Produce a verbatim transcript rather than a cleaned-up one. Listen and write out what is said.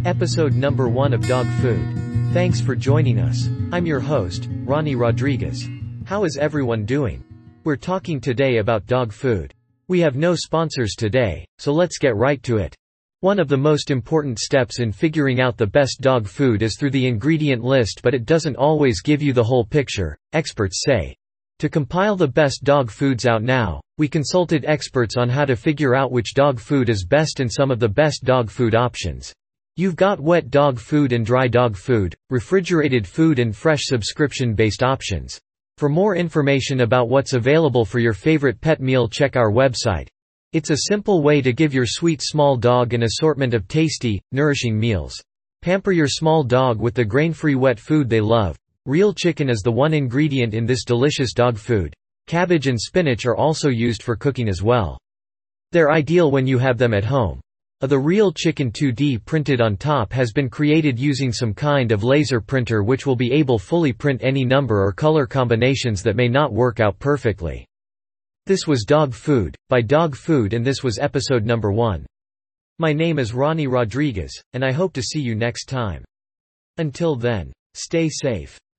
Episode number one of Dog Food. Thanks for joining us. I'm your host, Ronnie Rodriguez. How is everyone doing? We're talking today about dog food. We have no sponsors today, so let's get right to it. One of the most important steps in figuring out the best dog food is through the ingredient list, but it doesn't always give you the whole picture, experts say. To compile the best dog foods out now, we consulted experts on how to figure out which dog food is best and some of the best dog food options. You've got wet dog food and dry dog food, refrigerated food and fresh subscription-based options. For more information about what's available for your favorite pet meal, check our website. It's a simple way to give your sweet small dog an assortment of tasty, nourishing meals. Pamper your small dog with the grain-free wet food they love. Real chicken is the one ingredient in this delicious dog food. Cabbage and spinach are also used for cooking as well. They're ideal when you have them at home. The Real Chicken two D printed on top has been created using some kind of laser printer which will be able fully print any number or color combinations that may not work out perfectly. This was Dog Food, by Dog Food, and this was episode number one. My name is Ronnie Rodriguez, and I hope to see you next time. Until then, stay safe.